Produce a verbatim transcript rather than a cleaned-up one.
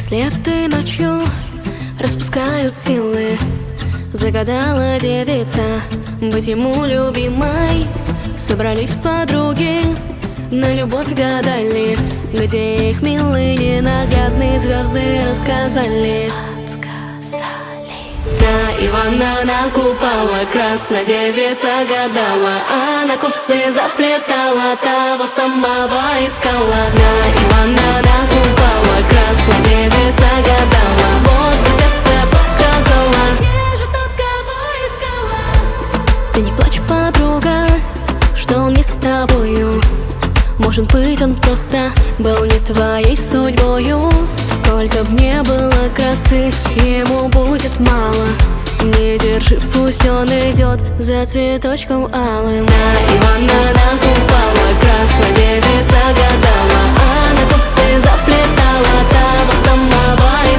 Если этой ночью распускают силы, загадала девица быть ему любимой. Собрались подруги, на любовь гадали, где их милые ненаглядные звезды рассказали. На Ивана, на купола красная девица гадала, а на кусы заплетала, того самого искала. На Ивана, на купола красная девица гадала, вот бы сердце подсказала, где же тот, кого искала. Ты не плачь, подруга, что он не с тобою. Может быть, он просто был не твоей судьбою. Сколько б не было красы, ему будет мало. Не держи, пусть он идет за цветочком алым. На Ивана, на купола красная девица гадала, а на кусы заплетала, того самого